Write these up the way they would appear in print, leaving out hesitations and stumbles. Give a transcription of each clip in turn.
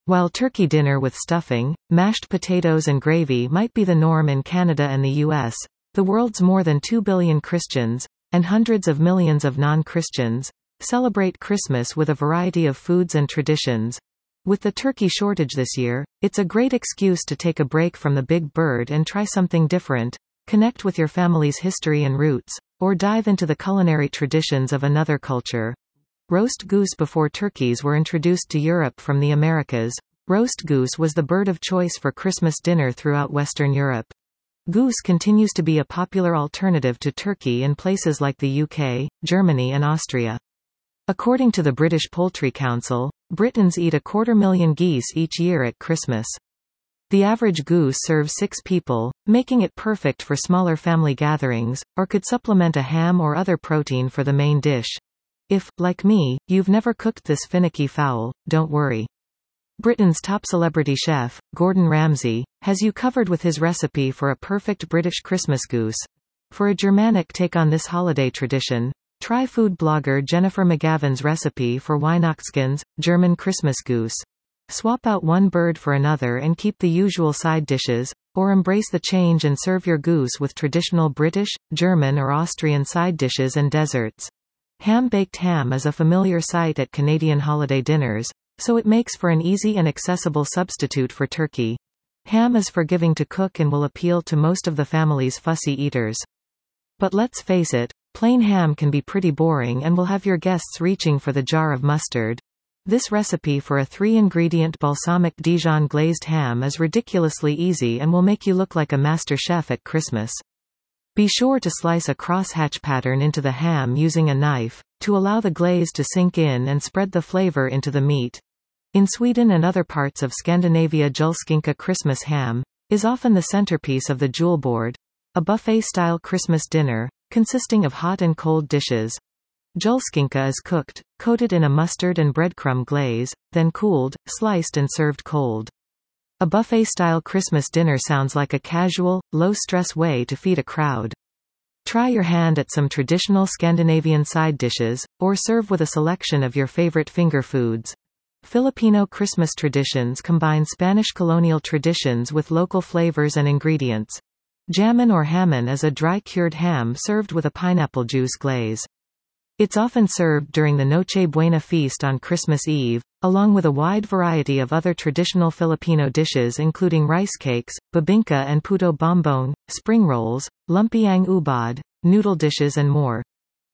While turkey dinner with stuffing, mashed potatoes and gravy might be the norm in Canada and the US, the world's more than 2 billion Christians, and hundreds of millions of non-Christians, celebrate Christmas with a variety of foods and traditions. With the turkey shortage this year, it's a great excuse to take a break from the big bird and try something different, connect with your family's history and roots, or dive into the culinary traditions of another culture. Roast goose. Before turkeys were introduced to Europe from the Americas, roast goose was the bird of choice for Christmas dinner throughout Western Europe. Goose continues to be a popular alternative to turkey in places like the UK, Germany and Austria. According to the British Poultry Council, Britons eat 250,000 geese each year at Christmas. The average goose serves 6 people, making it perfect for smaller family gatherings, or could supplement a ham or other protein for the main dish. If, like me, you've never cooked this finicky fowl, don't worry. Britain's top celebrity chef, Gordon Ramsay, has you covered with his recipe for a perfect British Christmas goose. For a Germanic take on this holiday tradition, try food blogger Jennifer McGavin's recipe for Weihnachtsgans, German Christmas goose. Swap out one bird for another and keep the usual side dishes, or embrace the change and serve your goose with traditional British, German or Austrian side dishes and desserts. Ham-baked ham is a familiar sight at Canadian holiday dinners, so it makes for an easy and accessible substitute for turkey. Ham is forgiving to cook and will appeal to most of the family's fussy eaters. But let's face it, plain ham can be pretty boring and will have your guests reaching for the jar of mustard. This recipe for a 3-ingredient balsamic Dijon glazed ham is ridiculously easy and will make you look like a master chef at Christmas. Be sure to slice a crosshatch pattern into the ham using a knife, to allow the glaze to sink in and spread the flavor into the meat. In Sweden and other parts of Scandinavia, julskinka Christmas ham is often the centerpiece of the jewel board, a buffet-style Christmas dinner, consisting of hot and cold dishes. Julskinka is cooked, coated in a mustard and breadcrumb glaze, then cooled, sliced and served cold. A buffet-style Christmas dinner sounds like a casual, low-stress way to feed a crowd. Try your hand at some traditional Scandinavian side dishes, or serve with a selection of your favorite finger foods. Filipino Christmas traditions combine Spanish colonial traditions with local flavors and ingredients. Jamon or hamon is a dry-cured ham served with a pineapple juice glaze. It's often served during the Noche Buena feast on Christmas Eve, along with a wide variety of other traditional Filipino dishes including rice cakes, bibingka and puto bombong, spring rolls, lumpiang ubod, noodle dishes and more.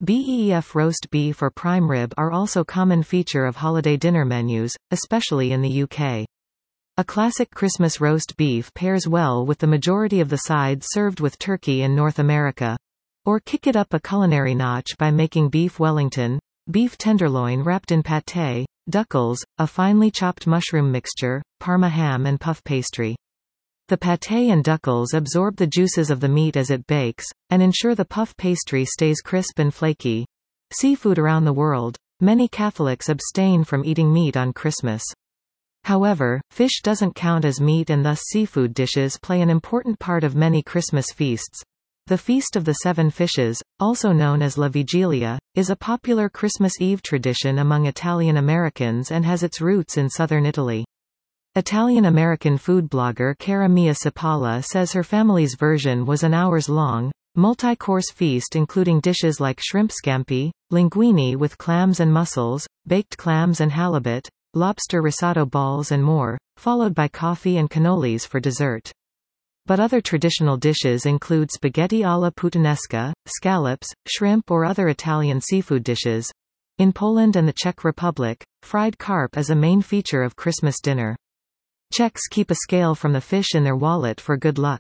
Beef roast beef or prime rib are also common feature of holiday dinner menus, especially in the UK. A classic Christmas roast beef pairs well with the majority of the sides served with turkey in North America. Or kick it up a culinary notch by making beef Wellington, beef tenderloin wrapped in pâté, duckles, a finely chopped mushroom mixture, Parma ham and puff pastry. The pâté and duckles absorb the juices of the meat as it bakes, and ensure the puff pastry stays crisp and flaky. Seafood. Around the world, many Catholics abstain from eating meat on Christmas. However, fish doesn't count as meat and thus seafood dishes play an important part of many Christmas feasts. The Feast of the Seven Fishes, also known as La Vigilia, is a popular Christmas Eve tradition among Italian Americans and has its roots in southern Italy. Italian-American food blogger Cara Mia Cipolla says her family's version was an hours-long, multi-course feast including dishes like shrimp scampi, linguine with clams and mussels, baked clams and halibut, lobster risotto balls and more, followed by coffee and cannolis for dessert. But other traditional dishes include spaghetti alla puttanesca, scallops, shrimp or other Italian seafood dishes. In Poland and the Czech Republic, fried carp is a main feature of Christmas dinner. Czechs keep a scale from the fish in their wallet for good luck.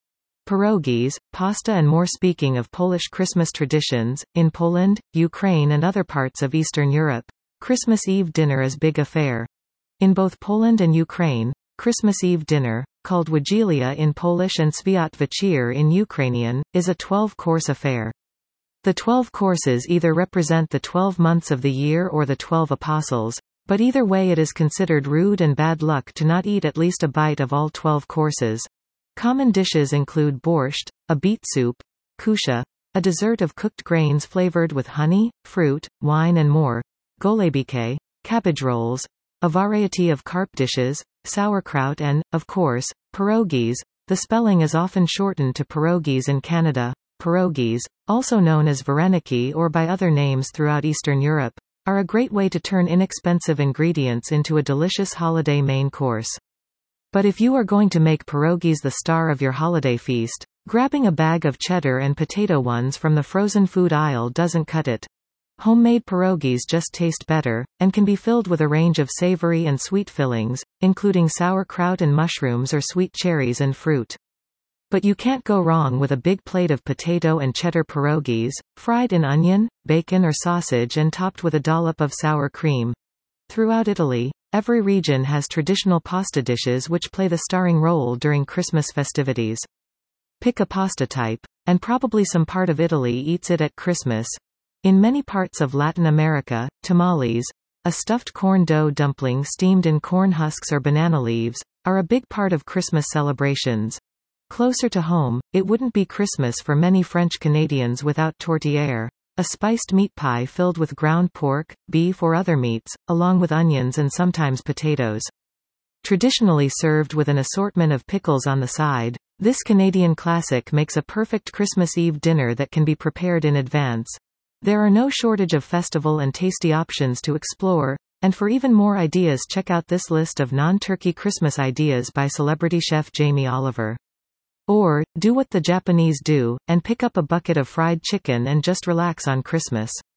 Pierogies, pasta and more. Speaking of Polish Christmas traditions, in Poland, Ukraine and other parts of Eastern Europe, Christmas Eve dinner is big affair. In both Poland and Ukraine, Christmas Eve dinner, called Wigilia in Polish and Świat Wieczór in Ukrainian, is a 12-course affair. The 12 courses either represent the 12 months of the year or the 12 apostles, but either way it is considered rude and bad luck to not eat at least a bite of all 12 courses. Common dishes include borscht, a beet soup, kusha, a dessert of cooked grains flavored with honey, fruit, wine and more, golebike, cabbage rolls, a variety of carp dishes, sauerkraut and, of course, pierogies. The spelling is often shortened to pierogies in Canada. Pierogies, also known as vareniki or by other names throughout Eastern Europe, are a great way to turn inexpensive ingredients into a delicious holiday main course. But if you are going to make pierogies the star of your holiday feast, grabbing a bag of cheddar and potato ones from the frozen food aisle doesn't cut it. Homemade pierogies just taste better, and can be filled with a range of savory and sweet fillings, including sauerkraut and mushrooms or sweet cherries and fruit. But you can't go wrong with a big plate of potato and cheddar pierogies, fried in onion, bacon or sausage and topped with a dollop of sour cream. Throughout Italy, every region has traditional pasta dishes which play the starring role during Christmas festivities. Pick a pasta type, and probably some part of Italy eats it at Christmas. In many parts of Latin America, tamales, a stuffed corn dough dumpling steamed in corn husks or banana leaves, are a big part of Christmas celebrations. Closer to home, it wouldn't be Christmas for many French Canadians without tourtière, a spiced meat pie filled with ground pork, beef or other meats, along with onions and sometimes potatoes. Traditionally served with an assortment of pickles on the side, this Canadian classic makes a perfect Christmas Eve dinner that can be prepared in advance. There are no shortage of festival and tasty options to explore, and for even more ideas check out this list of non-turkey Christmas ideas by celebrity chef Jamie Oliver. Or, do what the Japanese do, and pick up a bucket of fried chicken and just relax on Christmas.